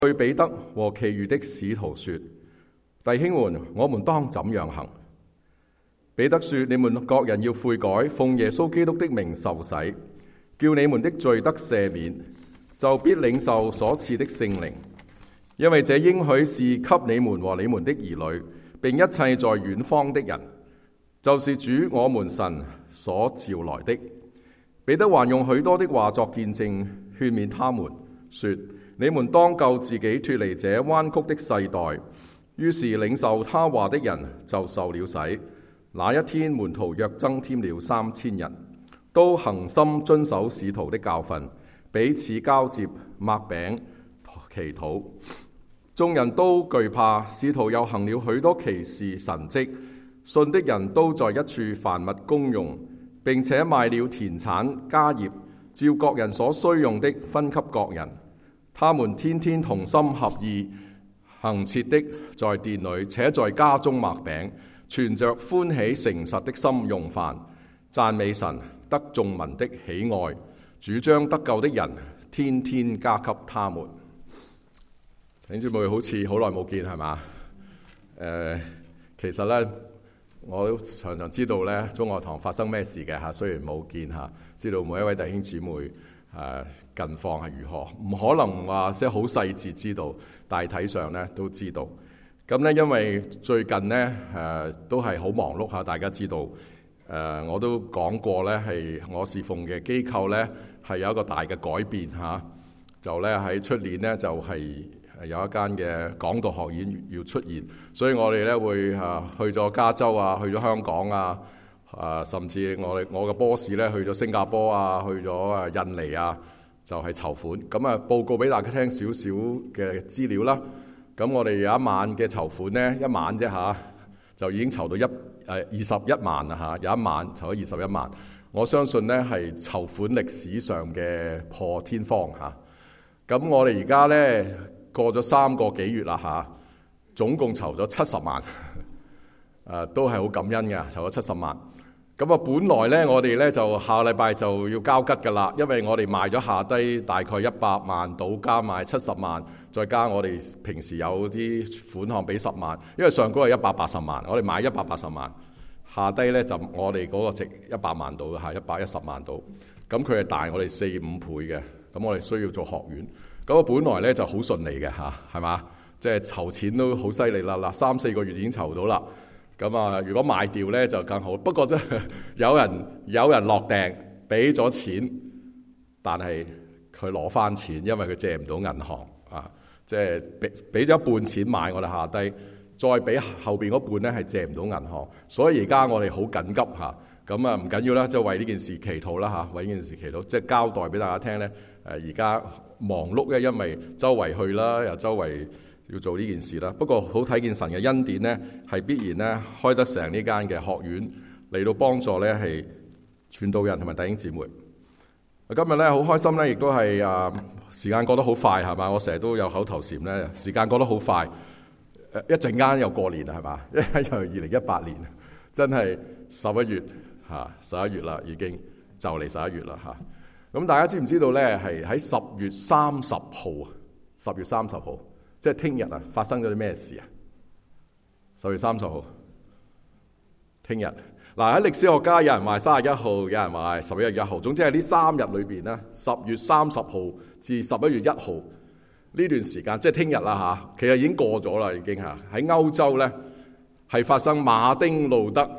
對彼得和其餘的使徒說：弟兄們，我們當怎樣行？彼得說：你們各人要悔改，奉耶穌基督的名受洗，叫你們的罪得赦免，就必領受所賜的聖靈。因為這應許是給你們和你們的兒女，並一切在遠方的人，就是主我們神所召來的。彼得還用許多的話作見證，勸勉他們說：你們當救自己脫離這彎曲的世代。於是領受他話的人就受了洗。那一天門徒約增添了3000人，都恒心遵守使徒的教訓，彼此交接，擘餅祈禱。眾人都懼怕，使徒又行了許多奇事神蹟，信的人都在一處凡物公用，並且賣了田產家業，照各人所需用的分給各人。他們天天同心合意，恆切的在殿裏，且在家中擘餅，存着歡喜誠實的心用飯，讚美神，得眾民的喜愛。主將得救的人天天加給他們。弟兄姊妹，好似好耐冇見係嘛？其實呢，我都常常知道呢中愛堂發生咩事嘅嚇，雖然冇見嚇，知道每一位弟兄姊妹近況係如何，唔可能話即係好細節知道，大體上呢都知道。咁呢，因為最近呢都係好忙碌嚇，大家知道我都講過呢，係我侍奉嘅機構呢係有一個大嘅改變嚇，就呢喺出年呢就係有一間嘅講道學院要出現，所以我哋咧會去咗加州啊，去咗香港啊，甚至我嘅 boss 咧去咗新加坡啊，去咗印尼啊，就係籌款。咁啊，報告俾大家聽少少嘅資料啦。咁我哋有一晚嘅籌款呢，一晚啫嚇，就已經籌到21萬啦嚇，有一晚籌咗21萬。我相信呢係籌款歷史上嘅破天荒嚇。咁我哋而家呢，過咗3個幾月啦嚇，總共籌咗70萬，都係好感恩嘅，籌咗70萬。咁啊，本來呢，我哋呢就下個禮拜就要交吉㗎啦，因為我哋賣咗下低大概100萬到，加埋70萬，再加我哋平時有啲款項俾10萬，因為上高係180萬，我哋買180萬，下低呢就我哋嗰個值100萬到嚇，110萬到。咁佢係大我哋4-5倍嘅，咁我哋需要做學院。咁我本來咧就好順利嘅嚇，係嘛？即係籌錢都好犀利啦，3-4個月已經籌到啦。咁啊，如果賣掉咧就更好。不過真係有人落訂俾咗錢，但係佢攞翻錢，因為佢借唔到銀行啊。即係俾咗一半錢買我哋下低，再俾後邊嗰半咧係借唔到銀行。所以而家我哋好緊急嚇。咁啊唔緊要啦，即係為呢件事祈禱啦嚇，為呢件事祈禱，即係交代俾大家聽咧。而家忙碌咧，因為周圍去啦，又周圍要做呢件事啦。不過好睇見神嘅恩典呢，係必然呢開得成呢間嘅學院嚟到幫助呢係傳道人同埋弟兄姊妹。今日呢，好開心呢，亦都係時間過得好快係嘛？我成日都有口頭禪呢，時間過得好快，一陣間又過年啦係嘛？又2018年，真係11月嚇，11月啦已經就嚟11月啦嚇。咁大家知唔知道呢？係喺10月30號啊！10月30號，即係聽日啊！發生咗啲咩事啊？10月30號，聽日嗱喺歷史學家有人話31號，有人話11月1號，總之係呢3日裏邊呢，10月30號至11月1號呢段時間，即係聽日啦嚇。其實已經過咗啦，已經嚇喺歐洲呢，係發生馬丁路德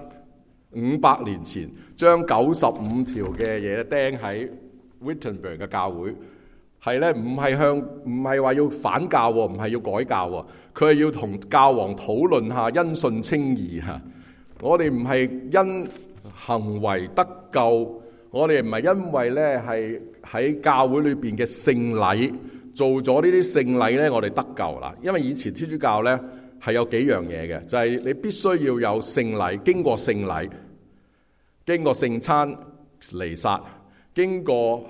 500年前將95條嘅嘢釘喺Wittenberg 嘅教會，係咧唔係話要反教，唔係要改教，佢係要同教皇討論下因信稱義嚇。我哋唔係因行為得救，我哋唔係因為咧係喺教會裏邊嘅聖禮做咗呢啲聖禮咧，我哋得救啦。因為以前天主教咧係有幾樣嘢嘅，就係你必須要有聖禮，經過聖禮，經過聖餐彌撒。經過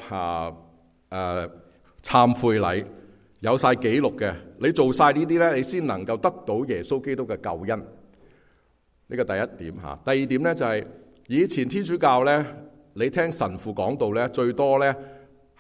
懺悔禮，有晒記錄嘅，你做晒呢啲呢，你先能夠得到耶穌基督嘅救恩。呢個第一點嚇。第二點呢，就係以前天主教呢，你聽神父講道呢，最多呢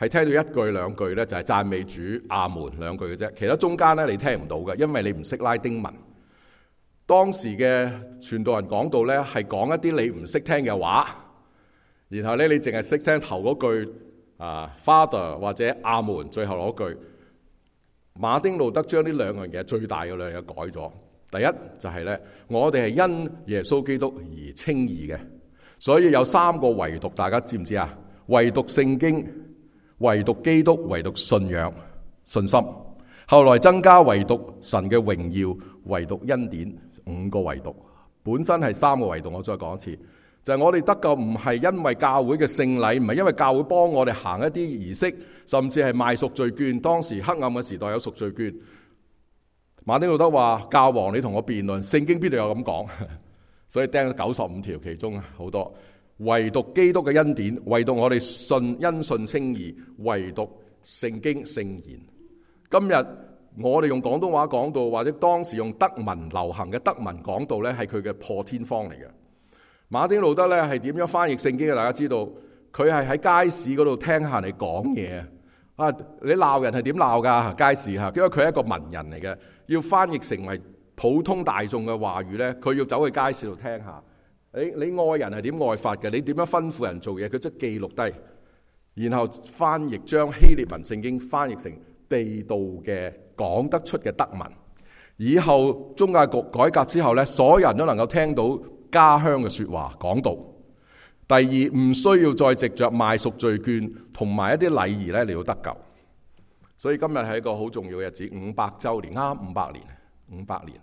係聽到一句兩句咧，就係讚美主阿門兩句嘅啫，其他中間咧你聽唔到嘅，因為你唔識拉丁文。當時嘅傳道人講道咧，係講一啲你唔識聽嘅話，然後咧你淨係識聽頭嗰句Father 或者阿門最後嗰句。馬丁路德將呢兩樣嘢最大嘅兩樣改咗。第一就係咧，我哋係因耶穌基督而稱義嘅，所以有三個唯獨，大家知唔知啊？唯獨聖經、唯獨基督、唯獨信仰、信心。後來增加唯獨神嘅榮耀、唯獨恩典，五個唯獨。本身係三個唯獨，我再講一次，就係我哋得救唔係因為教會嘅聖禮，唔係因為教會幫我哋行一啲儀式，甚至係賣贖罪券。當時黑暗嘅時代有贖罪券。馬丁路德話：教皇你同我辯論，聖經邊度有咁講？所以釘咗95條，其中好多。唯獨基督嘅恩典，唯獨我哋因信稱義，唯獨聖經聖言。今日我哋用廣東話講道，或者當時用德文流行嘅德文講道呢，係佢嘅破天荒嚟嘅。馬丁路德呢係點樣翻譯聖經嘅？大家知道，佢係喺街市嗰度聽下人哋講嘢啊！你鬧人係點鬧㗎？街市嚇，因為佢係一個文人嚟嘅，要翻譯成為普通大眾嘅話語呢，佢要走去街市度聽下。你愛人係點愛法嘅？你點樣吩咐人做嘢？佢即係記錄低，然後翻譯將希臘文聖經翻譯成地道嘅講得出嘅德文。以後宗教局改革之後呢，所有人都能夠聽到家鄉嘅説話講道。第二，唔需要再藉着賣贖罪券同埋一啲禮儀咧嚟到得救。所以今日係一個好重要嘅日子，500週年，啱500年。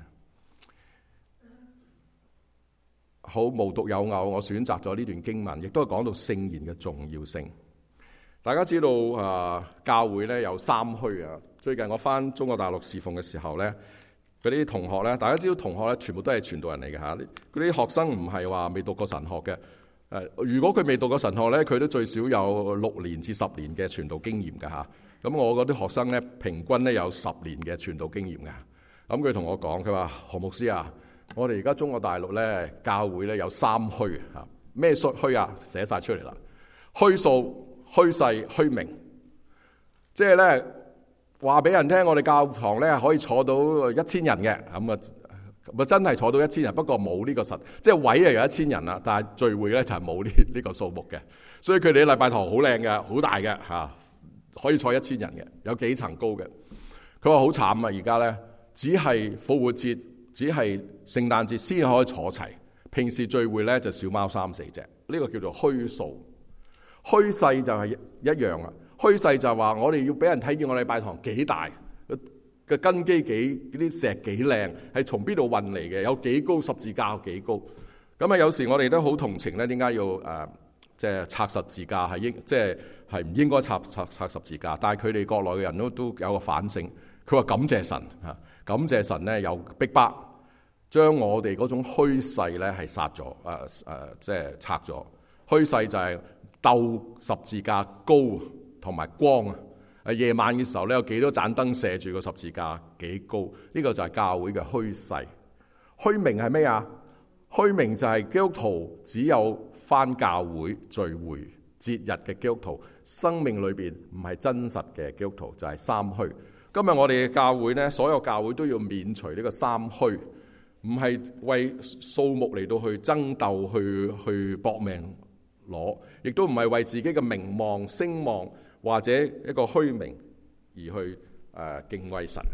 好，無獨有偶，我選擇咗呢段經文，亦都係講到聖言嘅重要性。大家知道教會咧有三虛啊。最近我返中國大陸侍奉嘅時候咧，嗰啲同學咧，大家知道同學咧全部都係傳道人嚟嘅嚇。嗰啲學生唔係話未讀過神學嘅。如果佢未讀過神學咧，佢都最少有6年至10年嘅傳道經驗㗎嚇。咁我嗰啲學生咧，平均咧有10年嘅傳道經驗㗎。咁佢同我講，佢話何牧師啊，我哋而家中國大陸咧教會咧有三虛嚇。咩虛啊？寫晒出嚟啦。虛數、虛勢、虛名，即係咧話俾人聽，我哋教堂咧可以坐到1000人嘅，咁真係坐到1000人，不過冇呢個實，即係位係有1000人啦，但係聚會咧就係冇呢個數目嘅。所以佢哋禮拜堂好靚嘅，好大嘅嚇，可以坐1000人嘅，有幾層高嘅。佢話好慘啊！而家咧只係復活節、只係聖誕節先可以坐齊，平時聚會咧就小貓3、4隻。呢個叫做虛數。虛勢就係一樣啊！虛勢就係話我哋要俾人睇見我哋禮拜堂幾大。嘅根基啲石幾靚，係從邊度運嚟嘅？有幾高？十字架有幾高？咁啊，有時我哋都好同情咧。點解要即係拆十字架？係唔應該拆十字架？但係佢哋國內嘅人都有個反省。佢話感謝神嚇，感謝神咧有逼迫，將我哋嗰種虛勢咧係殺咗，即係拆咗。虛勢就係鬥十字架高同埋光啊！夜晚嘅時候咧，有幾多盞燈射住個十字架幾高？呢個就係教會嘅虛勢。虛名係咩啊？虛名就係基督徒只有返教會聚會節日嘅基督徒，生命裏邊唔係真實嘅基督徒，就係三虛。今日我哋嘅教會呢，所有教會都要免除呢個三虛，唔係為數目嚟到去爭鬥去搏命攞，亦都唔係為自己嘅名望聲望，或者一個虛名而去敬畏神。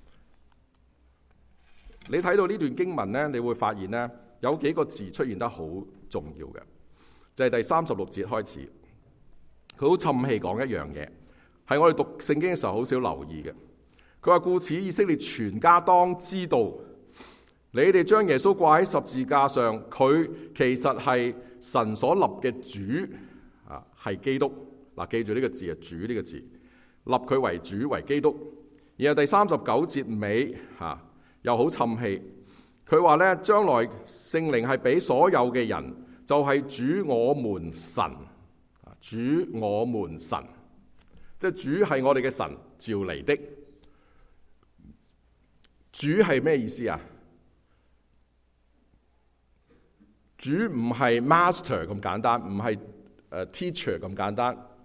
你睇到呢段經文呢，你會發現呢，有幾個字出現得好重要嘅，就係第36節開始，佢好沉氣講一樣嘢，係我哋讀聖經嘅時候好少留意嘅。佢話：故此以色列全家當知道，你哋將耶穌掛喺十字架上，佢其實係神所立嘅主啊，係基督。嗱，記住呢個字啊，主呢個字，立佢為主為基督。然後第39節尾又好沉氣，佢話咧，將來聖靈係俾所有嘅人，就係主我們神，主我們神，即係主係我哋嘅神召嚟的。主係咩意思啊？主唔係 master 咁簡單，唔係teacher 咁簡單。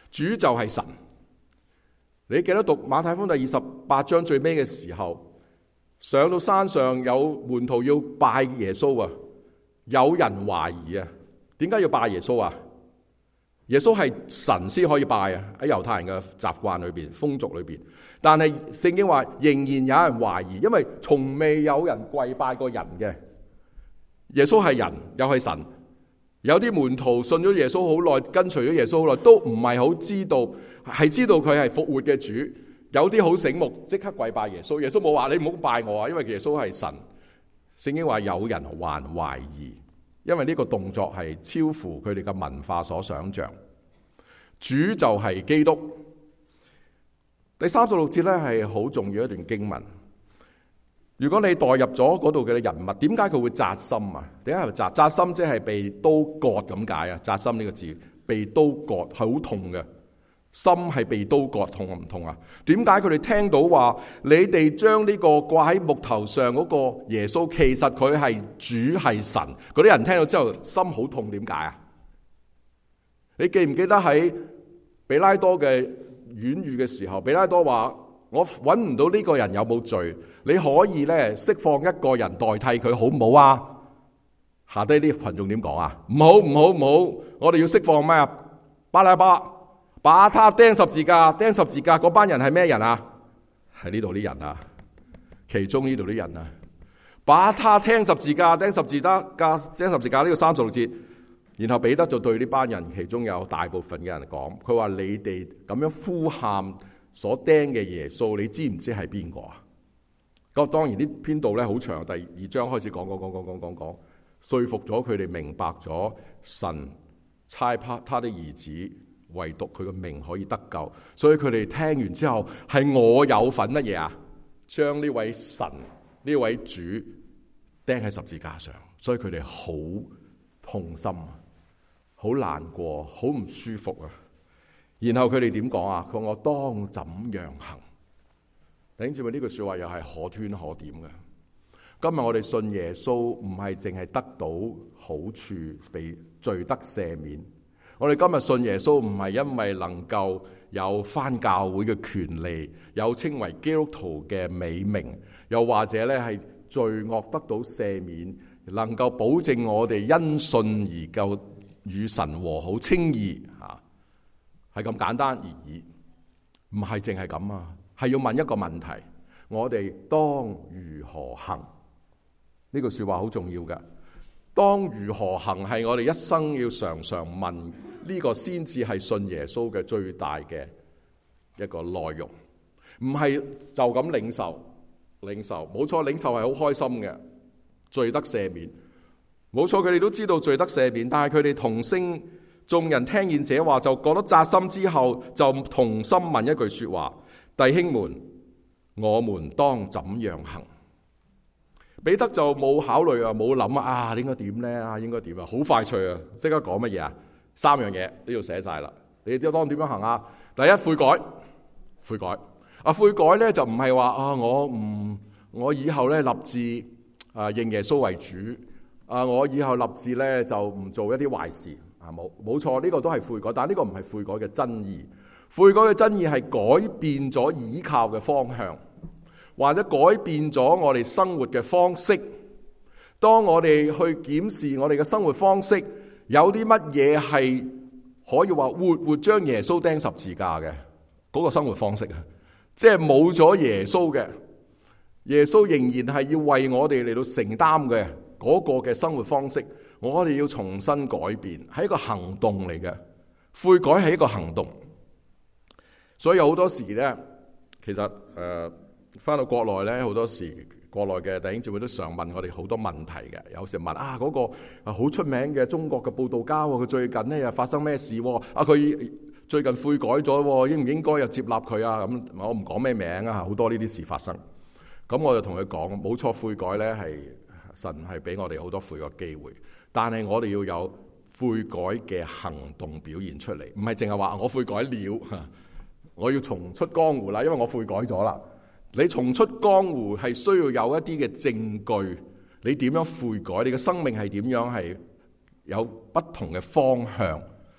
主就係神。你記得讀馬太福音第28章最尾嘅時候，上到山上有門徒要拜耶穌啊，有人懷疑啊，點解要拜耶穌啊？耶穌係神先可以拜啊，喺猶太人嘅習慣裏邊、風俗裏邊。但係聖經話仍然有人懷疑，因為從未有人跪拜過人嘅。耶穌係人又係神，有啲門徒信咗耶穌好耐，跟隨咗耶穌好耐，都唔係好知道，係知道佢係復活嘅主。有啲好醒目，即刻跪拜耶穌。耶穌冇話你唔好拜我啊，因為耶穌係神。聖經話有人還懷疑，因為呢個動作係超乎佢哋嘅文化所想象。主就係基督。第36節咧係好重要一段經文。如果你代入咗嗰度嘅人物，點解佢會扎心啊？點解係扎心？即係被刀割咁解啊！扎心呢個字，被刀割係好痛嘅。心係被刀割，痛唔痛啊？點解佢哋聽到話你哋將呢個掛喺木頭上嗰個耶穌，其實佢係主係神？嗰啲人聽到之後心好痛，點解啊？你記唔記得喺比拉多嘅軟語嘅時候，比拉多話我揾唔到呢個人有冇罪，你可以咧釋放一個人代替佢好唔好啊？下低啲群眾點講啊？唔好唔好唔好，我哋要釋放咩啊？巴拉巴，把他釘十字架，釘十字架嗰班人係咩人啊？係呢度啲人啊，其中呢度啲人啊，把他釘十字架，釘十字架，釘十字架呢個36節。然後彼得就對呢班人，其中有大部分嘅人講，佢話你哋咁樣呼喊所釘嘅耶穌，你知唔知係邊個啊？咁當然呢篇道咧好長，第2章開始講，說服咗佢哋明白咗神差他的兒子，唯獨佢嘅名可以得救，所以佢哋聽完之後係我有份乜嘢啊？將呢位神呢位主釘喺十字架上，所以佢哋好痛心。好難過，好唔舒服啊！然後佢哋點講啊？佢話我當怎樣行？弟兄姊妹，呢句說話又係可圈可點嘅。今日我哋信耶穌，唔係淨係得到好處，被罪得赦免。我哋今日信耶穌，唔係因為能夠有返教會嘅權利，有稱為基督徒嘅美名，又或者咧係罪惡得到赦免，能夠保證我哋因信而夠與神和好稱義吓，係咁簡單而已，唔係淨係咁啊！係要問一個問題：我哋當如何行？呢句說話好重要嘅。當如何行係我哋一生要常常問，呢個先至係信耶穌嘅最大嘅一個內容，唔係就咁領受。領受冇錯，領受係好開心嘅，罪得赦免。冇錯，佢哋都知道罪得赦免，但係佢哋同聲眾人聽見這話，就覺得扎心之後，就同心問一句說話：弟兄們，我們當怎樣行？彼得就冇考慮啊，冇諗啊，應該點咧？啊，應該點啊？好快脆啊！即刻講乜嘢啊？3樣嘢都要寫晒啦。你哋當點樣行啊？第一，悔改，悔改。悔改咧就唔係話啊，我以後咧立志認耶穌為主。我以後立志咧就唔做一啲壞事啊！冇錯，呢個都係悔改，但係呢個唔係悔改嘅真義。悔改嘅真義係改變咗倚靠嘅方向，或者改變咗我哋生活嘅方式。當我哋去檢視我哋嘅生活方式，有啲乜嘢係可以話活活將耶穌釘十字架嘅嗰個生活方式啊？即係冇咗耶穌嘅，耶穌仍然係要為我哋嚟到承擔嘅。嗰個嘅生活方式，我哋要重新改變，係一個行動嚟嘅。悔改係一個行動，所以有好多時咧，其實翻到國內咧，好多時國內嘅弟兄姊妹都常問我哋好多問題嘅。有時問嗰個好出名嘅中國嘅佈道家，佢最近咧又發生咩事？佢最近悔改咗，應唔應該又接納佢啊？咁我唔講咩名啊，好多呢啲事發生。咁我就同佢講，冇錯，悔改咧係。神係俾我哋好多悔改機會，但係我哋要有悔改嘅行動表現出嚟，唔係淨係話我悔改了，我要重出江湖啦，因為我悔改咗啦。你重出江湖係需要有一啲嘅證據，你點樣悔改，你嘅生命係點樣係有不同嘅方向。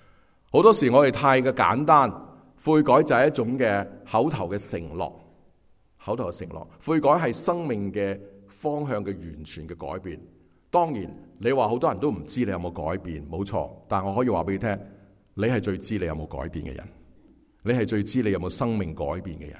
好多時我哋太嘅簡單，悔改就係一種嘅口頭嘅承諾，口頭嘅承諾。悔改係生命嘅方向嘅完全嘅改變。當然你話好多人都唔知你有冇改變，冇錯，但我可以話俾你聽，你係最知你有冇改變嘅人，你係最知你有冇生命改變嘅人。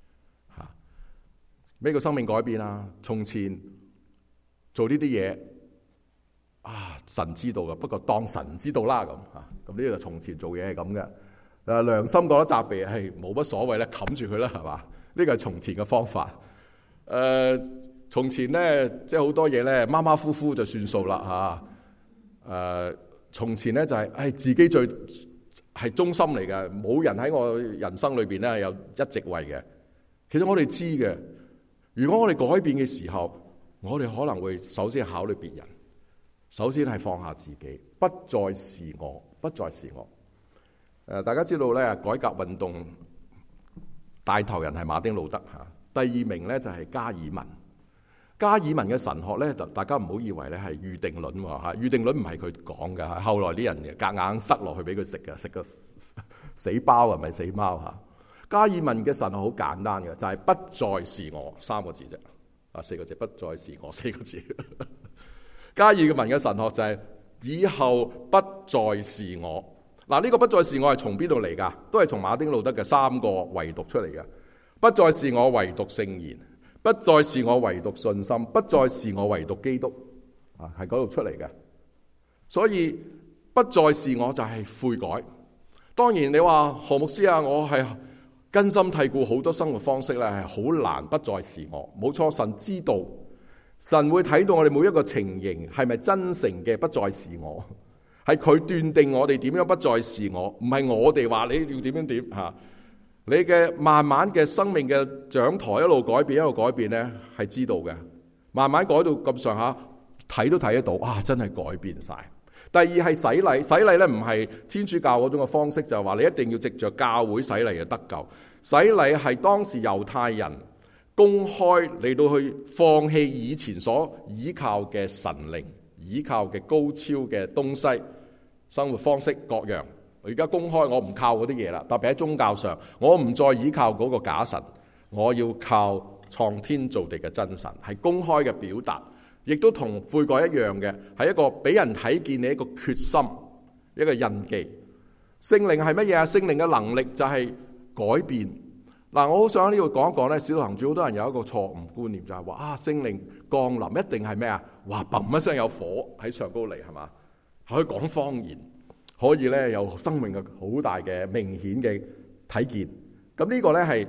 咩叫生命改變啊？從前做呢啲嘢神知道嘅，不過當神唔知道啦咁呢個從前做嘢係咁嘅。良心覺得責備係冇乜所謂咧，冚住佢啦，係嘛？呢個係從前嘅方法。從前咧，即係好多嘢咧，馬馬虎虎就算數啦嚇。從前咧就係自己最係中心嚟嘅，冇人喺我人生裏邊咧有一席位嘅。其實我哋知嘅，如果我哋改變嘅時候，我哋可能會首先考慮別人，首先係放下自己，不再是我，不再是我。大家知道咧，改革運動帶頭人係馬丁路德嚇，第二名咧就係加爾文。加爾文嘅神學咧，大家唔好以為咧係預定論喎嚇，預定論唔係佢講嘅，後來啲人夾硬塞落去俾佢食嘅，食個死包係咪死貓嚇？加爾文嘅神學好簡單嘅，就係不再是我三個字啫，四個字，不再是我四個字。加爾文嘅神學就係以後不再是我。嗱，呢個不再是我係從邊度嚟㗎？都係從馬丁路德嘅三個唯獨出嚟嘅。不再是我唯獨聖言，不再是我唯獨信心，不再是我唯獨基督，係嗰度出嚟嘅。所以不再是我就係悔改。當然你話何牧師啊，我係根深蒂固好多生活方式咧，係好難不再是我。冇錯，神知道，神會睇到我哋每一個情形係咪真誠嘅不再是我，係佢斷定我哋點樣不再是我，唔係我哋話你要點樣點嚇。你嘅慢慢嘅生命嘅長台一路改變一路改變咧，係知道嘅。慢慢改到咁上下，睇都睇得到，真係改變晒。第二係洗禮，洗禮咧唔係天主教嗰種嘅方式，就係話你一定要藉着教會洗禮就得救。洗禮係當時猶太人公開嚟到去放棄以前所依靠嘅神靈、依靠嘅高超嘅東西、生活方式各樣。我而家公開，我唔靠嗰啲嘢啦，特別喺宗教上，我唔再依靠嗰個假神，我要靠創天造地嘅真神，係公開嘅表達，亦都同悔改一樣嘅，係一個俾人睇見你一個決心，一個印記。聖靈係乜嘢啊？聖靈嘅能力就係改變。嗱，我好想喺呢度講一講咧，使徒行傳好多人有一個錯誤觀念，就係話聖靈降臨一定係咩啊？哇，砰一聲有火喺上高嚟，係嘛？可以講方言。可以咧有生命嘅好大嘅明顯嘅體見，咁呢個咧係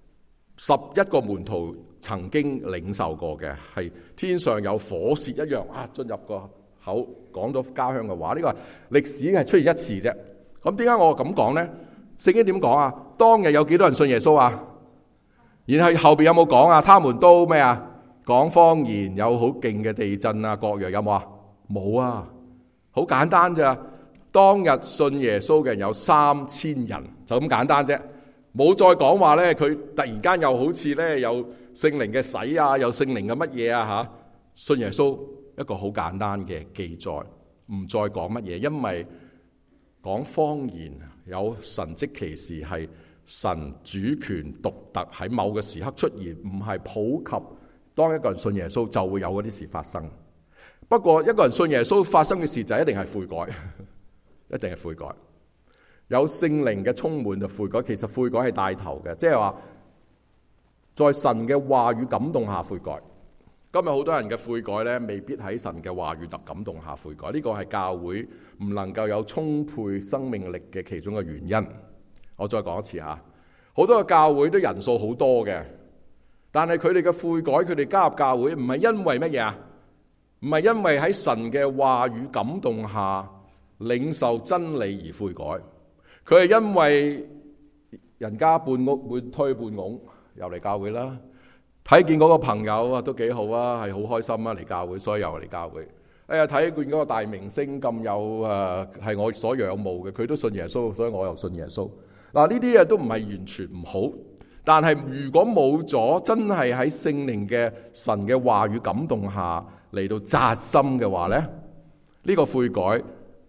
11個門徒曾經領受過嘅，係天上有火舌一樣進入個口講到家鄉嘅話，呢個係歷史係出現一次啫。咁點解我咁講咧？聖經點講啊？當日有幾多人信耶穌啊？然後後邊有冇講啊？他們都咩啊？講方言，有好勁嘅地震啊，各樣有冇啊？冇啊，好簡單咋。當日信耶穌嘅人有3000人，就咁簡單啫，冇再講話咧。佢突然間又好似咧有聖靈嘅洗啊，有聖靈嘅乜嘢啊吓？信耶穌一個好簡單嘅記載，唔再講乜嘢，因為講方言有神蹟奇事係神主權獨特喺某個時刻出現，唔係普及。當一個人信耶穌就會有嗰啲事發生。不過一個人信耶穌發生嘅事就一定係悔改。一定係悔改，有聖靈嘅充滿就悔改。其實悔改係帶頭嘅，即係話在神嘅話語感動下悔改。今日好多人嘅悔改呢，未必喺神嘅話語特感動下悔改，呢個係教會唔能夠有充沛生命力嘅其中嘅原因。我再講一次吓，好多嘅教會都人數好多嘅，但係佢哋嘅悔改，佢哋加入教會唔係因為乜嘢啊？唔係因為喺神嘅話語感動下領受真理而悔改，佢係因為人家半屋半推半拱又嚟教會啦，睇見嗰個朋友啊都幾好啊，係好開心啊嚟教會，所以又嚟教會。睇見嗰個大明星咁有係我所仰慕嘅，佢都信耶穌，所以我又信耶穌。嗱，呢啲嘢都唔係完全唔好，但係如果冇咗真係喺聖靈嘅神嘅話語感動下嚟到扎心嘅話咧，呢個悔改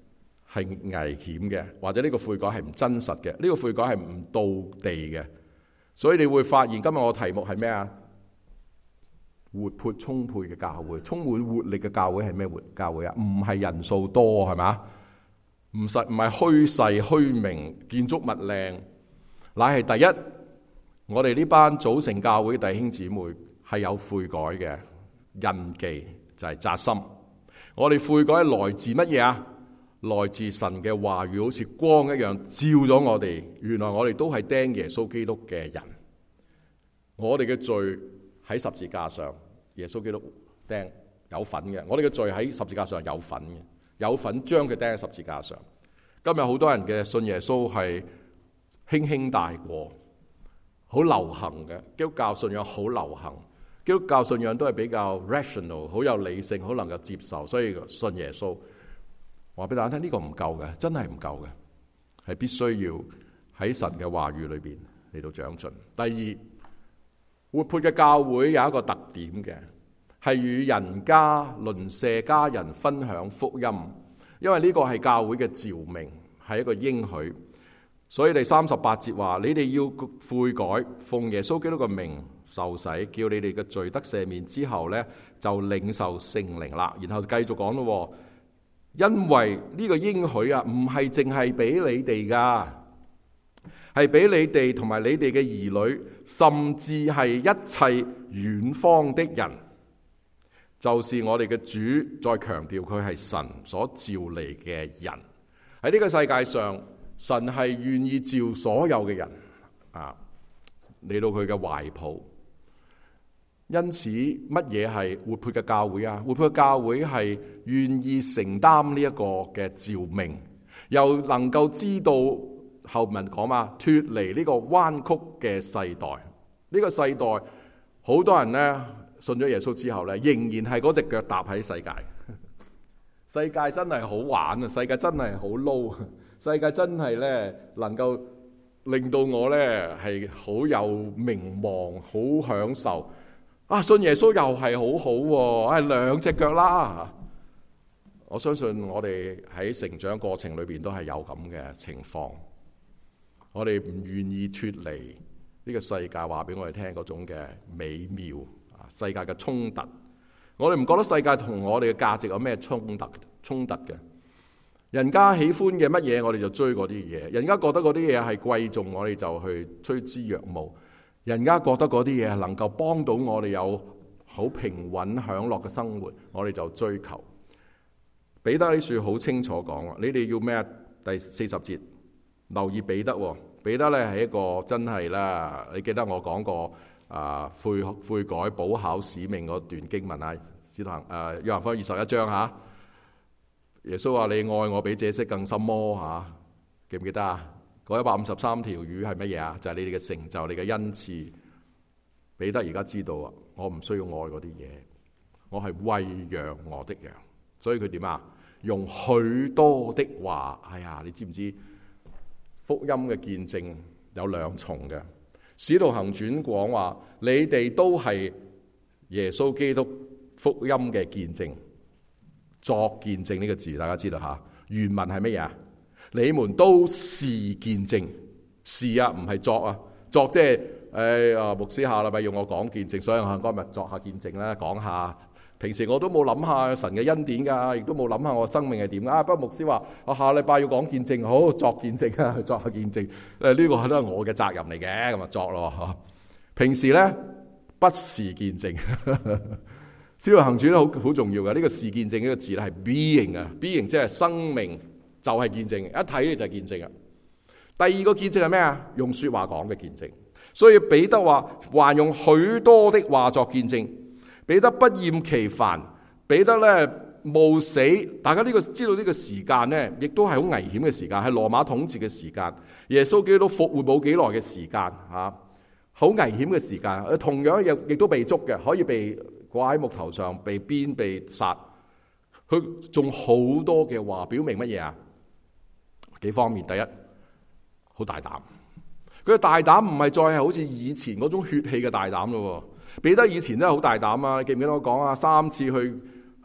係危險嘅，或者呢個悔改係唔真實嘅，呢個悔改係唔道地嘅。所以你會發現今日我題目係咩啊？活潑充沛嘅教會，充滿活力嘅教會係咩教會啊？唔係人數多係嘛？唔係虛勢虛名，建築物靚，乃係第一，我哋呢班組成教會弟兄姊妹係有悔改嘅印記，就係扎心。我哋悔改來自乜嘢啊？來自神嘅話語，好似光一樣照咗我哋。原來我哋都係釘耶穌基督嘅人，我哋嘅罪喺十字架上，耶穌基督釘有份嘅。我哋嘅罪喺十字架上有份嘅，有份將佢釘喺十字架上。今日好多人嘅信耶穌係輕輕帶過，好流行嘅基督教信仰，好流行。基督教信仰都係比較 rational， 好有理性，好能夠接受，所以信耶穌。話俾大家聽，呢個唔夠嘅，真係唔夠嘅，係必須要喺神嘅話語裏邊嚟到長進。第二，活潑嘅教會有一個特點嘅，係與人家鄰舍家人分享福音，因為呢個係教會嘅召命，係一個應許。所以第38節話：你哋要悔改，奉耶穌基督嘅名受洗，叫你哋嘅罪得赦免之後呢，就領受聖靈啦。然後繼續講咯。因為呢個應許啊，唔係淨係俾你哋噶，係俾你哋同埋你哋嘅兒女，甚至係一切遠方的人，就是我哋嘅主再強調佢係神所召嚟嘅人。喺呢個世界上，神係願意召所有嘅人啊嚟到佢嘅懷抱。因此，乜嘢係活潑嘅教會啊？活潑嘅教會係願意承擔呢一個嘅召命，又能夠知道後文講嘛，脫離呢個彎曲嘅世代。呢個世代好多人呢，信咗耶穌之後呢，仍然係嗰隻腳踏喺世界。世界真係好玩啊！世界真係好撈，世界真係呢，能夠令到我呢係好有名望，好享受。啊！信耶穌又係好好喎，兩隻腳啦。我相信我哋喺成長過程裏邊都係有咁嘅情況。我哋唔願意脫離呢個世界話俾我哋聽嗰種嘅美妙啊，世界嘅衝突。我哋唔覺得世界同我哋嘅價值有咩衝突嘅。人家喜歡嘅乜嘢，我哋就追嗰啲嘢；人家覺得嗰啲嘢係貴重，我哋就去趨之若鶩。人家覺得嗰啲嘢能夠幫到我哋有好平穩享樂嘅生活，我哋就追求。彼得呢書好清楚講，你哋要咩？第40節留意彼得。彼得咧係一個真係啦，你記得我講過悔改補考使命嗰段經文啊，使徒行約翰福音21章吓。耶穌話：你愛我比這些更深麼？吓，記唔記得啊？嗰153條魚係乜嘢啊？就係你哋嘅成就，你嘅恩賜。彼得而家知道啊，我唔需要愛嗰啲嘢，我係餵養我的羊。所以佢點啊？用許多的話，哎呀，你知唔知福音嘅見證有兩重嘅？使徒行傳講話，你哋都係耶穌基督福音嘅見證。作見證呢個字，大家知道吓？原文係乜嘢啊？你們都是見證，是啊，唔係作啊。作即係牧師下禮拜要我講見證，所以我今日作下見證啦，講下。平時我都冇諗下神嘅恩典噶，亦都冇諗下我生命係點啊。不過牧師話我下禮拜要講見證，好作見證啊，作下見證。呢個都係我嘅責任嚟嘅，咁啊作咯嗬。平時咧不是見證，使徒行傳好重要嘅。呢個是見證呢個字咧係 being 啊 ，being 即係生命。就係見證，一睇咧就係見證啊！第二個見證係咩啊？用說話講嘅見證。所以彼得話，還用許多的話作見證。彼得不厭其煩，彼得咧冒死。大家知道呢個時間咧，亦都係好危險嘅時間，係羅馬統治嘅時間。耶穌基督復活冇幾耐嘅時間嚇，好危險嘅時間。同樣亦都被捉嘅，可以被掛喺木頭上，被鞭、被殺。佢仲好多嘅話，表明乜嘢啊？幾方面，第一，好大膽。佢嘅大膽唔係再係好似以前嗰種血氣嘅大膽咯。彼得以前真係好大膽啊！你記唔記得我講啊？3次去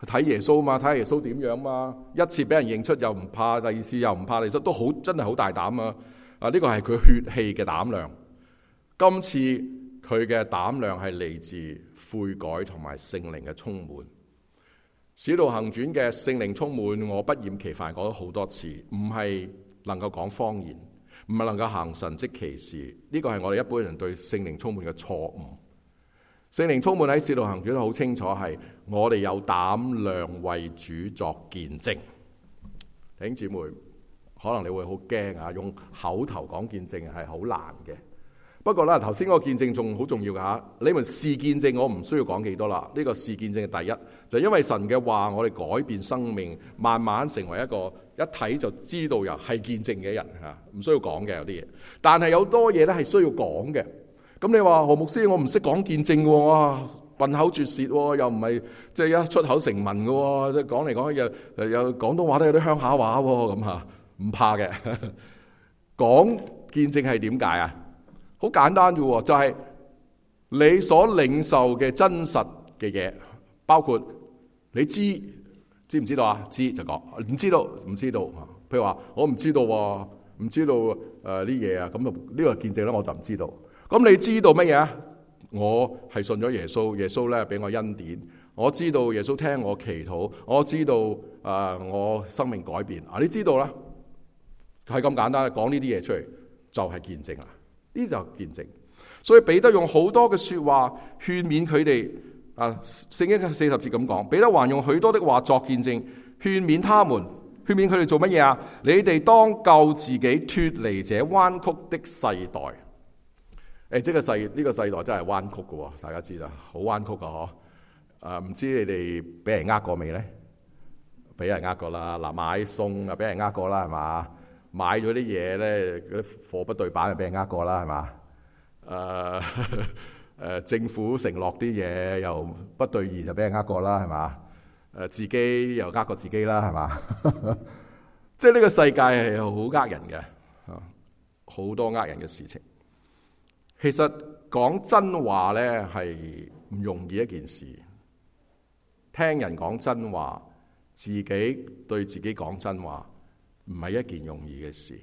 睇耶穌嘛，睇下耶穌點樣嘛。一次俾人認出又唔怕，第二次又唔怕，第三都好，真係好大膽啊！呢個係佢血氣嘅膽量。今次佢嘅膽量係嚟自悔改同埋聖靈嘅充滿。使徒行傳嘅聖靈充滿，我不厭其煩講咗好多次，唔係能夠講方言，唔係能夠行神蹟奇事。呢個係我哋一般人對聖靈充滿嘅錯誤。聖靈充滿喺使徒行傳好清楚，係我哋有膽量為主作見證。弟兄姊妹，可能你會好驚啊，用口頭講見證係好難嘅。不過咧，頭先嗰個見證仲好重要㗎嚇。你們是見證，我唔需要講幾多啦。呢個是見證嘅第一，就因為神嘅話，我哋改變生命，慢慢成為一個一睇就知道又係見證嘅人嚇，唔需要講嘅有啲嘢。但係有多嘢咧係需要講嘅。咁你話何牧師，我唔識講見證喎，哇，笨口拙舌喎，又唔係即係一出口成文嘅喎，即係講嚟講去又廣東話都有啲鄉下話喎，咁嚇唔怕嘅。講見證係點解啊？好簡單啫喎，就係你所領受嘅真實嘅嘢，包括你知唔知道啊？知就講，唔知道唔知道。譬如話我唔知道喎，唔知道啲嘢啊，咁就呢個見證咧，我就唔知道。咁你知道乜嘢啊？我係信咗耶穌，耶穌咧俾我恩典，我知道耶穌聽我祈禱，我知道我生命改變啊！你知道啦，係咁簡單，講呢啲嘢出嚟就係見證啦。呢就見證，所以彼得用好多嘅說話勸勉佢哋。聖經嘅40節咁講，彼得還用許多的話作見證，勸勉他們，勸勉佢哋做乜嘢啊？你哋當救自己脫離這彎曲的世代。即係呢個世代真係彎曲嘅，大家知啦，好彎曲噶嗬。唔知你哋俾人呃過未咧？俾人呃過啦。嗱，買餸啊俾人呃過啦，係嘛？買咗啲嘢咧，嗰啲貨不對版就俾人呃過啦，係嘛？政府承諾啲嘢又不兌現就俾人呃過啦，係嘛？自己又呃過自己啦，係嘛？即係呢個世界係好呃人嘅，好多呃人嘅事情。其實講真話咧係唔容易一件事，聽人講真話，自己對自己講真話，唔係一件容易嘅事。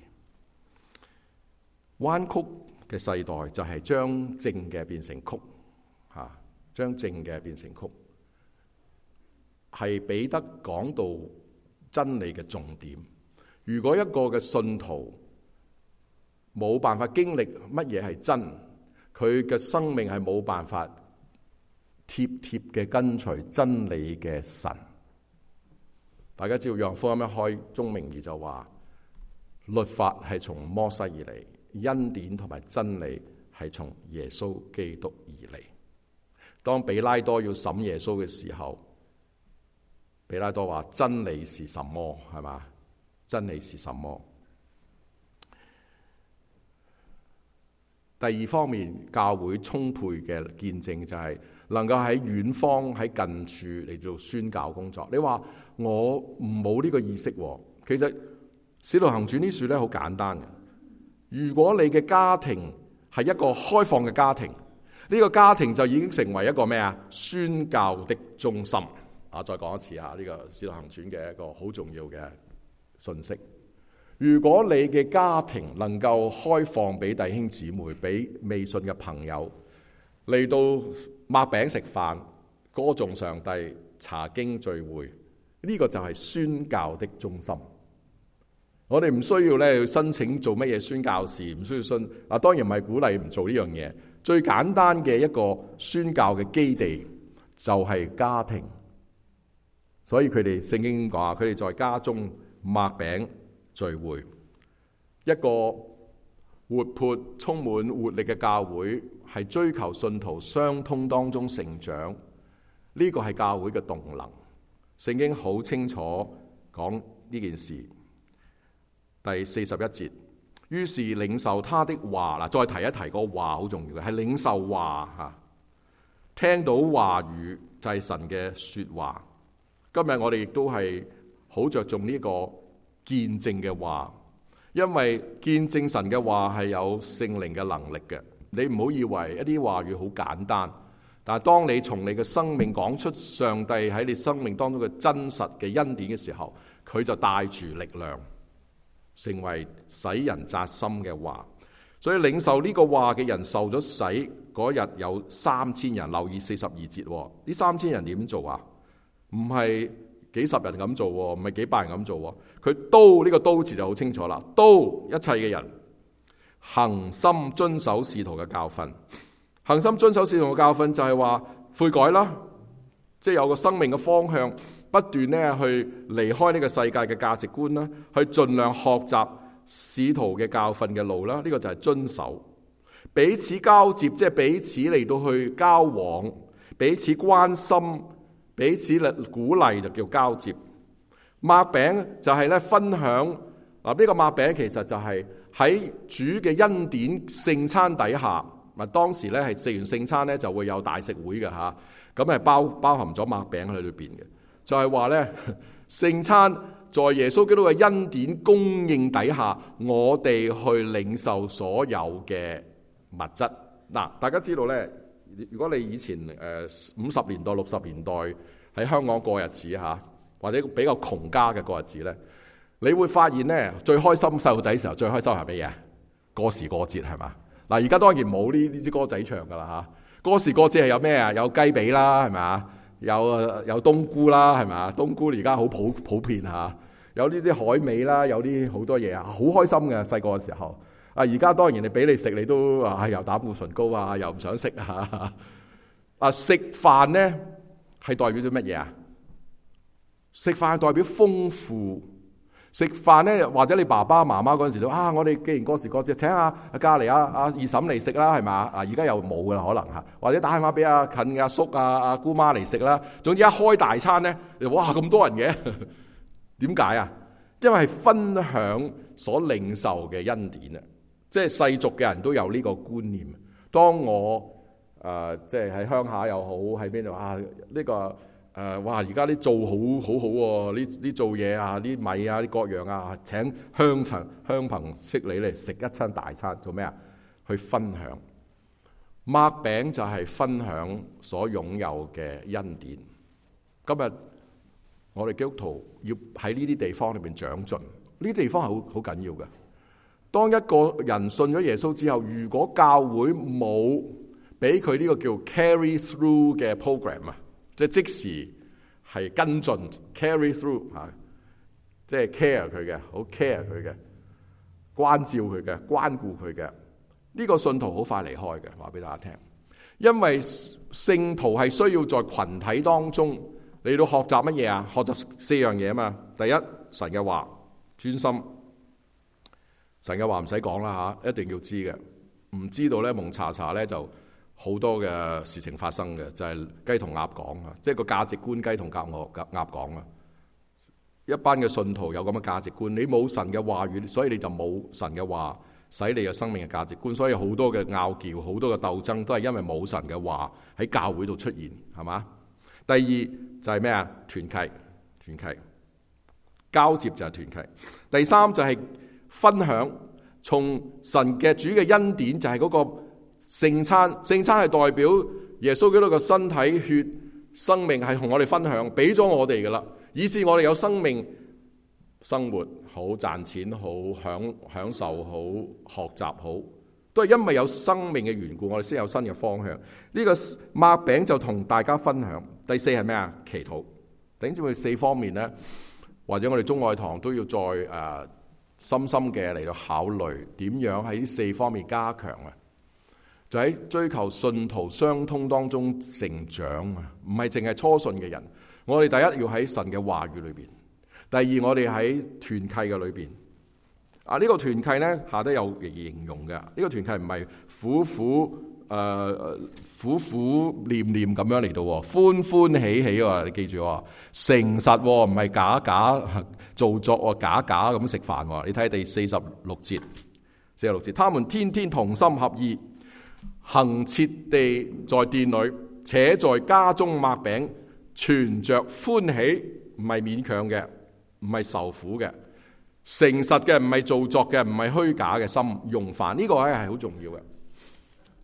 彎曲嘅世代就係將正嘅變成曲，將正嘅變成曲，係彼得講到真理嘅重點。如果一個嘅信徒冇辦法經歷乜嘢係真，佢嘅生命係冇辦法貼嘅跟隨真理嘅神。大家知道約翰福音一開宗明義就話，律法係從摩西而嚟，恩典同埋真理係從耶穌基督而嚟。當彼拉多要審耶穌嘅時候，彼拉多話真理是什麼？係嘛？真理是什麼？第二方面，教會充沛嘅見證就係能夠喺遠方喺近處嚟做宣教工作。你話我冇呢個意識，其實使徒行傳呢書咧好簡單嘅。如果你嘅家庭係一個開放嘅家庭，呢個家庭就已經成為一個咩啊？宣教的中心。再講一次啊，呢個使徒行傳嘅一個好重要嘅信息。如果你嘅家庭能夠開放俾弟兄姊妹，俾未信嘅朋友嚟到擘餅食飯、歌頌上帝、查經聚會，呢個就係宣教的中心。我哋唔需要咧申請做乜嘢宣教士，唔需要信。當然唔係鼓勵唔做呢樣嘢。最簡單嘅一個宣教嘅基地就係家庭。所以佢哋聖經講，佢哋在家中擘餅聚會。一個活潑充滿活力嘅教會，係追求信徒相通當中成長，呢個係教會嘅動能。聖經好清楚講呢件事。第41節，於是領受他的話。再提一提個話好重要嘅，係領受話吓，聽到話語就係神嘅說話。今日我哋亦都係好着重呢個見證嘅話，因為見證神嘅話係有聖靈嘅能力嘅。你唔好以為一啲話語好簡單， 但係當你從你嘅生命講出上帝喺你生命當中嘅真實嘅恩典嘅時候，佢就帶住力量，成為使人扎心嘅話。所以領受呢個話嘅人受咗洗嗰日有3000人，留意42節。呢3000人點做啊？唔係幾十人咁做，唔係幾百人咁做。佢都呢個都字就好清楚啦，都一切嘅人恒心遵守使徒嘅教訓。恒心遵守使徒嘅教訓就係話悔改啦，即係有個生命嘅方向，不斷咧去離開呢個世界嘅價值觀啦，去盡量學習使徒嘅教訓嘅路啦。呢個就係遵守。彼此交接，即係彼此嚟到去交往，彼此關心，彼此鼓勵就叫交接。擘餅就係咧分享。嗱，呢個擘餅其實就係喺主嘅恩典聖餐底下。嗱，當時咧係食完聖餐咧就會有大食會嘅嚇，咁係包含咗擘餅喺裏邊嘅，就係話咧聖餐在耶穌基督嘅恩典供應底下，我哋去領受所有嘅物質。嗱，大家知道咧，如果你以前50年代、60年代喺香港過日子嚇，或者比較窮家嘅過日子咧，你會發現咧最開心細路仔時候最開心係乜嘢？過時過節係嘛？嗱，而家當然冇呢支歌仔唱噶啦嚇。過時過節係有咩啊？有雞髀啦，係咪啊？有冬菇啦，係咪啊？冬菇而家好普遍嚇。有呢啲海味啦，有啲好多嘢啊，好開心嘅細個嘅時候。啊，而家當然你俾你食，你都又膽固醇高啊，又唔想食啊。啊，食飯咧係代表咗乜嘢啊？食飯係代表豐富。食飯咧，或者你爸爸媽媽嗰陣時都我哋既然過時過節，請下隔離阿二嬸嚟食啦，係咪啊？而家又冇噶啦，可能嚇，或者打電話俾近阿叔阿姑媽嚟食啦。總之一開大餐咧，哇咁多人嘅，點解啊？因為係分享所領受嘅恩典啊！即係世俗嘅人都有呢個觀念。當我即係喺鄉下又好，喺邊度呢個。哇！而家啲做好喎，呢做嘢啊，啲米啊，啲各樣啊，請鄉朋戚里嚟食一餐大餐，做咩啊？去分享。擘餅就係分享所擁有嘅恩典。今日我哋基督徒要喺呢啲地方裏邊長進，呢啲地方係好緊要嘅。當一個人信咗耶穌之後，如果教會冇俾佢呢個叫 carry through 嘅 program 啊，即時係跟進 carry through 即係 care 佢嘅，好 care 佢嘅，關照佢嘅，關顧佢嘅。呢個信徒好快離開嘅，話俾大家聽。因為聖徒係需要在群體當中嚟到學習乜嘢啊？學習4樣嘢啊嘛。第一，神嘅話，專心。神嘅話唔使講啦嚇，一定要知嘅。唔知道咧，蒙查查咧就好多嘅事情發生嘅，就係雞同鴨講啊，即係個價值觀雞同鴨講啊。一班嘅信徒有咁嘅價值觀，你冇神嘅話語，所以你就冇神嘅話使你嘅生命嘅價值觀，所以好多嘅拗撬，好多嘅鬥爭都係因為冇神嘅話喺教會度出現，係嘛？第二就係咩啊？團契交接就係團契。第三就係分享，從神嘅主嘅恩典就係嗰個聖餐。聖餐係代表耶穌基督嘅身體血生命係同我哋分享，俾咗我哋噶啦，以致我哋有生命生活好，賺錢好，享受好，學習好，都係因為有生命嘅緣故，我哋先有新嘅方向。呢個擘餅就同大家分享。第四係咩啊？祈禱。弟兄姊妹，4方面呢，或者我哋中愛堂都要再深深嘅嚟到考慮點樣喺呢4方面加強啊！就喺追求信徒相通當中成長啊！唔係淨係初信嘅人，我哋第一要喺神嘅話語裏邊；第二，我哋喺團契嘅裏邊。呢個團契呢，下低有形容嘅，呢個團契唔係苦苦念念咁樣嚟到，歡歡喜喜喎！你記住喎，誠實喎，唔係假做作喎，假咁食飯喎。你睇第46節，他們天天同心合意，恆切地在殿裏，且在家中擘餅，存着歡喜，唔係勉強嘅，唔係受苦嘅，誠實嘅，唔係做作嘅，唔係虛假嘅心，用飯。呢個係好重要嘅。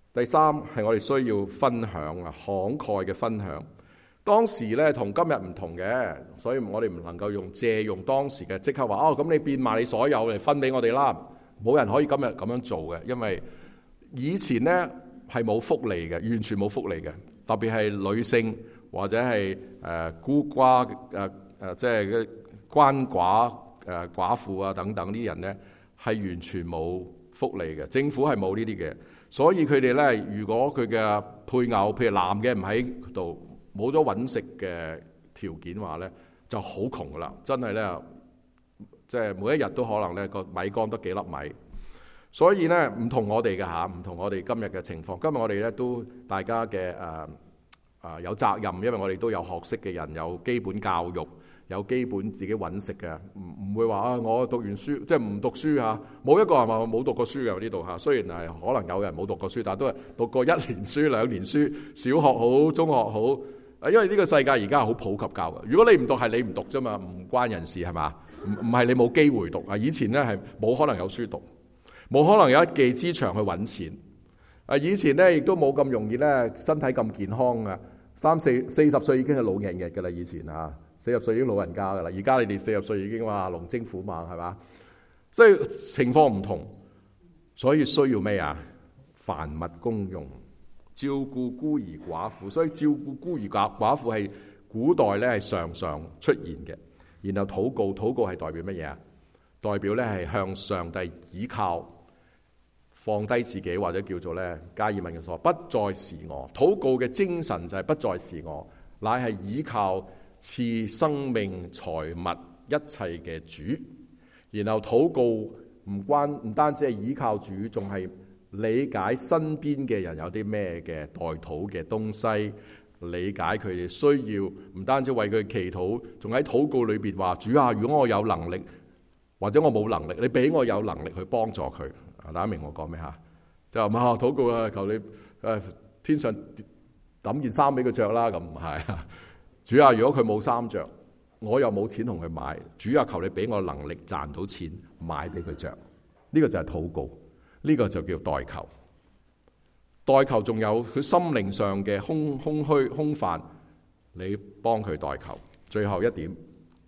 第三係我哋需要分享啊，慷慨嘅分享。當時咧同今日唔同嘅，所以我哋唔能夠借用當時嘅即刻話哦，咁你變賣你所有嚟分俾我哋啦。冇人可以今日咁樣做嘅，因為以前咧係冇福利嘅，完全冇福利嘅。特別係女性或者係孤寡即係鰥寡寡婦啊等等啲人咧，係完全冇福利嘅。政府係冇呢啲嘅。所以佢哋咧，如果佢嘅配偶，譬如男嘅唔喺度，冇咗揾食嘅條件話咧，就好窮噶啦，真係咧，即係每一日都可能咧個米缸得幾粒米。所以咧唔同我哋嘅嚇，唔同我哋今日嘅情況。今日我哋咧都大家嘅有責任，因為我哋都有學識嘅人，有基本教育。有基本自己揾食嘅，唔會話我讀完書即係唔讀書嚇，冇一個人話我冇讀過書嘅呢度嚇。雖然係可能有人冇讀過書，但係都係讀過1年書、2年書，小學好、中學好。因為呢個世界而家係好普及教嘅。如果你唔讀係你唔讀啫嘛，唔關人事係嘛？唔係你冇機會讀啊。以前咧係冇可能有書讀，冇可能有一技之長去揾錢。以前咧亦都冇咁容易咧，身體咁健康啊。40歲已經係老年人嘅啦，以前嚇。40歲已經老人家噶啦，而家你哋40歲已經話龍精虎猛係嘛？所以情況唔同，所以需要咩啊？凡物公用，照顧孤兒寡婦。所以照顧孤兒寡婦係古代咧係常常出現嘅。然後禱告，禱告係代表乜嘢啊？代表咧係向上帝倚靠，放低自己，或者叫做咧加爾文嘅所，不再是我。禱告嘅精神就係不再是我，乃係倚靠賜生命財物一切嘅主。然後禱告唔單止係倚靠主，仲係理解身邊嘅人有啲咩嘅代禱嘅東西，理解佢哋需要，唔單止為佢祈禱，仲喺禱告裏邊話：主啊，如果我有能力或者我冇能力，你俾我有能力去幫助佢。大家明我講咩嚇？就話禱告啊，求你天上揼件衫俾佢着啦，咁唔係。主啊，如果佢冇衫着，我又冇錢同佢買，主啊，求你俾我能力賺到錢買俾佢着。呢個就係禱告，呢個就叫代求。代求仲有佢心靈上嘅空虛空泛，你幫佢代求。最後一點，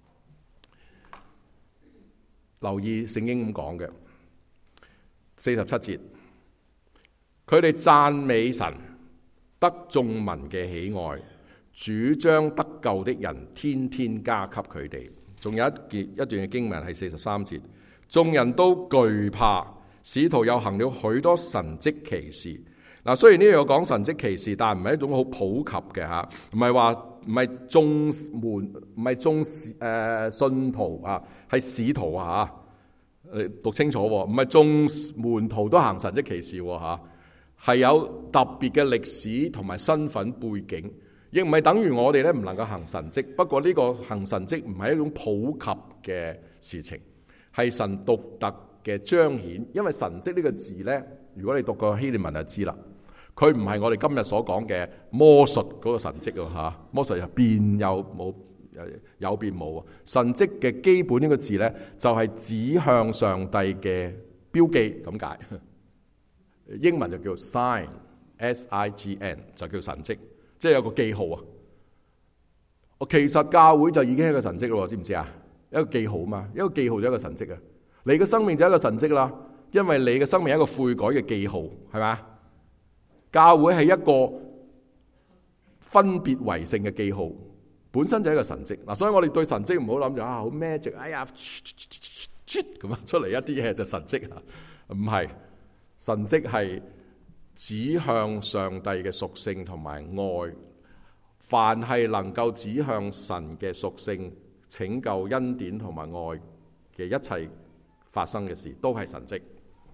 留意聖經咁講嘅47節，佢哋讚美神，得眾民嘅喜愛。主將得救的人天天加給佢哋。仲有一段嘅經文係43節，眾人都懼怕，使徒又行了許多神蹟奇事。嗱，雖然呢度有講神蹟奇事，但係唔係一種好普及嘅嚇，唔係眾信徒啊，係使徒啊嚇，讀清楚喎，唔係眾門徒都行神蹟奇事喎嚇，係有特別嘅歷史同埋身份背景。亦唔係等於我哋咧唔能夠行神蹟，不過呢個行神蹟唔係一種普及嘅事情，係神獨特嘅彰顯。因為神蹟呢個字呢，如果你讀過希臘文就知啦，佢唔係我哋今日所講嘅魔術嗰個神蹟喎嚇，魔術又變有冇有變冇。神蹟嘅基本呢個字呢，就係指向上帝嘅標記咁解。英文就叫 sign S-I-G-N， 就叫神蹟。即係有個記號啊！其實教會就已經係一個神蹟咯，知唔知啊？一個記號嘛，一個記號就係一個神蹟啊！你嘅生命就係一個神蹟啦，因為你嘅生命係一個悔改嘅記號，係咪？教會係一個分別為聖嘅記號，本身就係一個神蹟嗱。所以我哋對神蹟唔好諗住好 magic， 哎呀咁啊出嚟一啲嘢就神蹟啊！唔係，神蹟係指向上帝嘅屬性同埋愛，凡係能夠指向神嘅屬性、拯救、恩典同埋愛嘅一切發生嘅事，都係神蹟。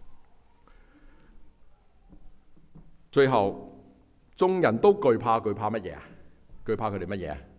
最後，眾人都懼怕，懼怕乜嘢啊？懼怕佢哋乜嘢啊？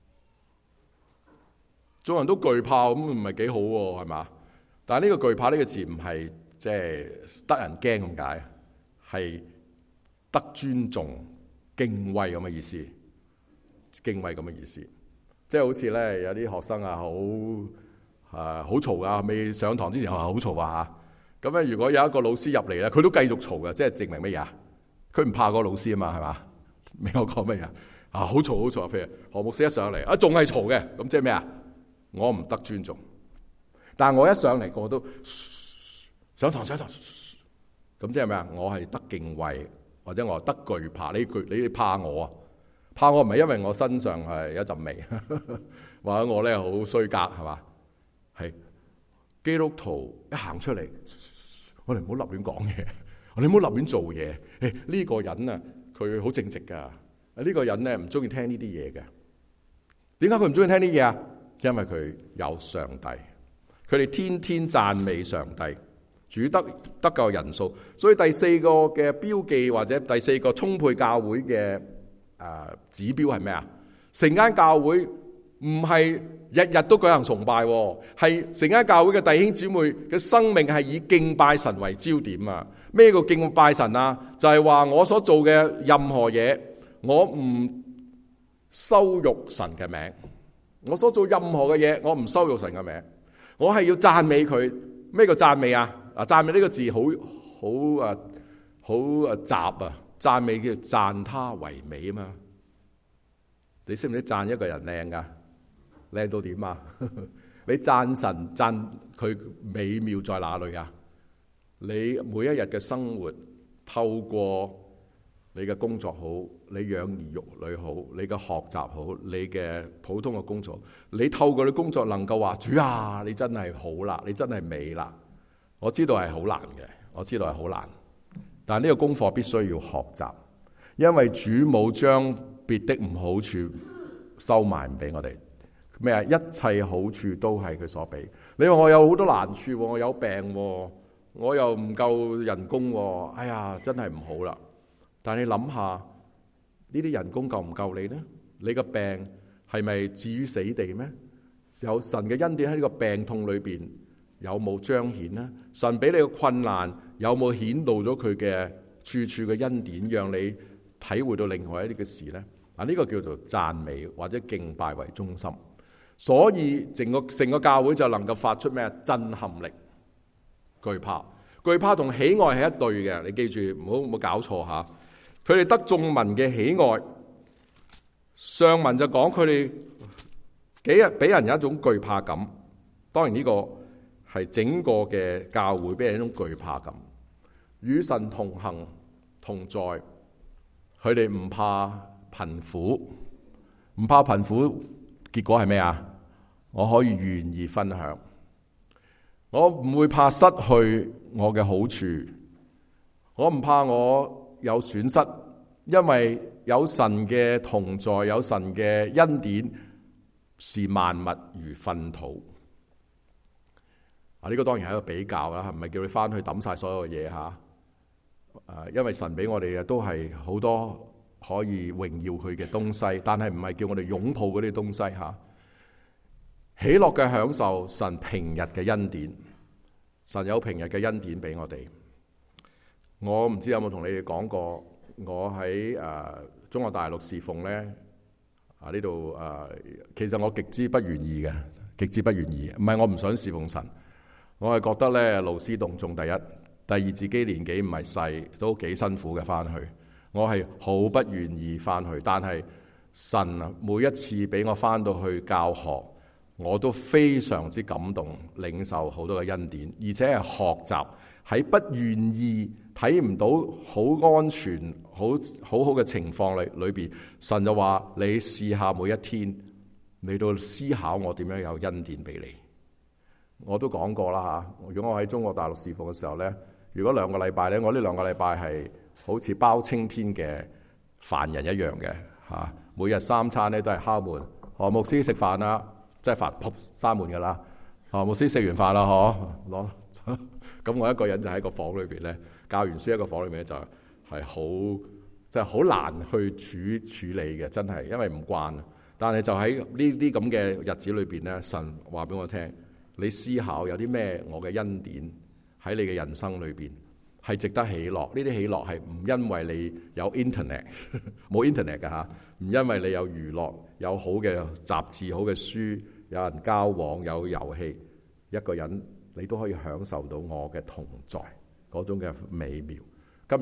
眾人都懼怕，咁唔係幾好喎，係嘛？但係呢個懼怕呢個字唔係即係得人驚咁解，係得尊重、敬畏咁嘅意思，敬畏咁嘅意思，即係好似咧有啲學生啊，好嘈啊，未上堂之前話好嘈啊嚇，咁咧如果有一個老師入嚟咧，佢都繼續嘈嘅，即係證明乜嘢啊？ 佢唔怕個老師啊嘛，係嘛？明我講咩啊？好嘈好嘈，譬如何牧師一上嚟仲係嘈嘅，咁即係咩啊？我唔得尊重。但係我一上嚟個都上堂，咁即係咩啊？我係得敬畏，或者我得懼怕。你怕我啊？怕我唔係因為我身上係一陣味，或者我咧好衰格，係嘛？係基督徒一行出嚟，我哋唔好立亂講嘢，我哋唔好立亂做嘢。呢個人啊，佢好正直噶。呢個人咧唔中意聽呢啲嘢嘅。點解佢唔中意聽呢啲嘢啊？因為佢有上帝，佢哋天天讚美上帝，主得救人數。所以第四個嘅標記或者第四個充沛教會嘅指標係咩啊？成間教會唔係日日都舉行崇拜，係成間教會嘅弟兄姊妹嘅生命係以敬拜神為焦點啊！咩叫敬拜神啊？就係話我所做嘅任何嘢，我唔羞辱神嘅名。我所做任何嘅嘢，我唔羞辱神嘅名。我係要讚美佢。咩叫讚美啊？讚美呢個字好雜啊！讚美叫讚他為美啊嘛。你識唔識讚一個人靚噶？靚到點啊？你讚神讚佢美妙在哪裏啊？你每一日嘅生活，透過你嘅工作好，你養兒育女好，你嘅學習好，你嘅普通嘅工作，你透過你工作能夠話主啊，你真係好啦，你真係美啦。我知道係好難嘅，我知道係好難，但係呢個功課必須要學習，因為主冇將別的唔好處收埋唔俾我哋。咩啊？一切好處都係佢所俾。你話我有好多難處，我有病，我又唔夠人工，哎呀，真係唔好啦。但你諗下，呢啲人工夠唔夠你呢？你嘅病係咪至於死地咩？有神嘅恩典喺呢個病痛裏邊有冇彰顯呢？神俾你嘅困難有冇顯露咗佢嘅處處嘅恩典，讓你體會到另外一啲嘅事呢？呢個叫做讚美或者敬拜為中心，所以成個教會就能夠發出咩震撼力。懼怕同喜愛係一對嘅，你記住唔好搞錯吓。佢哋得眾民嘅喜愛，上文就講佢哋俾人有一種懼怕感。當然呢個係整個嘅教會俾人一種懼怕感。與神同行同在，佢哋唔怕貧苦，唔怕貧苦，結果係咩啊？我可以願意分享，我唔會怕失去我嘅好處，我唔怕我有損失，因為有神嘅同在，有神嘅恩典，是萬物如糞土。呢個當然係一個比較啦，唔係叫你翻去抌晒所有嘅嘢吓。因為神俾我哋嘅都係好多可以榮耀佢嘅東西，但係唔係叫我哋擁抱嗰啲東西吓。喜樂嘅享受，神平日嘅恩典，神有平日嘅恩典俾我哋。我唔知有冇同你哋講過，我喺中國大陸侍奉呢。呢度其實我極之不願意嘅，極之不願意。唔係我唔想侍奉神，我係覺得呢勞師動眾，第一，第二自己年紀唔係細，都幾辛苦嘅翻去。我係好不願意翻去，但係神每一次俾我翻到去教學，我都非常之感動，領受好多嘅恩典，而且係學習喺不願意睇唔到好安全好嘅情況裏邊，神就話你試下每一天嚟到思考我點樣有恩典俾你。我都講過啦吓，如果我喺中國大陸侍奉嘅時候呢，如果2個禮拜呢，我呢2個禮拜係好似包青天嘅犯人一樣嘅吓，每日3餐呢都係敲門，何牧師食飯啦。即係飯撲閂門噶啦，牧師食完飯啦，攞咁我一個人就喺個房裏邊咧，教完書一個房裏面就係好難去處理嘅，真係因為唔慣。但係就喺呢啲咁嘅日子裏邊咧，神話俾我聽，你思考有啲咩我嘅恩典喺你嘅人生裏邊係值得喜樂。呢啲喜樂係唔因為你有 internet 冇 internet 嘅嚇，唔因為你有娛樂，有好嘅雜誌、好嘅書，有人交往，有遊戲，一個人你都可以享受到我嘅同在嗰種嘅美妙。今日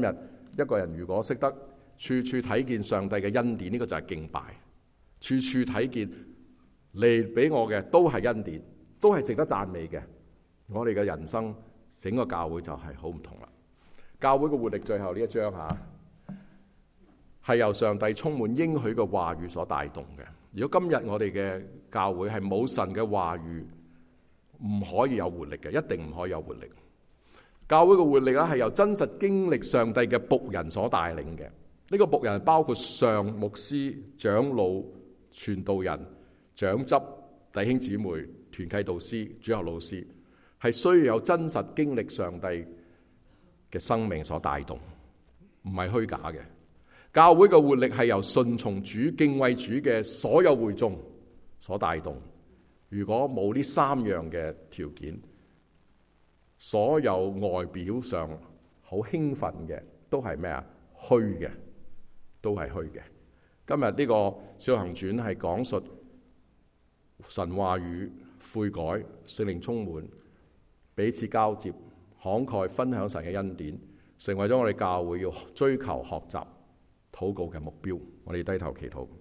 一個人如果識得處處睇見上帝嘅恩典，呢個就係敬拜。處處睇見嚟俾我嘅都係恩典，都係值得讚美嘅。我哋嘅人生整個教會就係好唔同啦。教會嘅活力最後呢一章係由上帝充滿應許嘅話語所帶動嘅。如果今日我哋嘅教會係冇神嘅話語，唔可以有活力嘅，一定唔可以有活力。教會嘅活力係由真實經歷上帝嘅僕人所帶領嘅。呢個僕人包括上牧師、長老、傳道人、長執、弟兄姊妹、團契導師、主學老師，係需要有真實經歷上帝嘅生命所帶動，唔係虛假嘅。教會嘅活力係由順從主、敬畏主嘅所有會眾所帶動。如果冇呢三樣嘅條件，所有外表上好興奮嘅都係咩啊？虛嘅，都係虛嘅。今日呢個《使徒行傳》係講述神話語、悔改、聖靈充滿、彼此交接、慷慨分享神嘅恩典，成為咗我哋教會要追求學習禱告嘅目標。我哋低頭祈禱。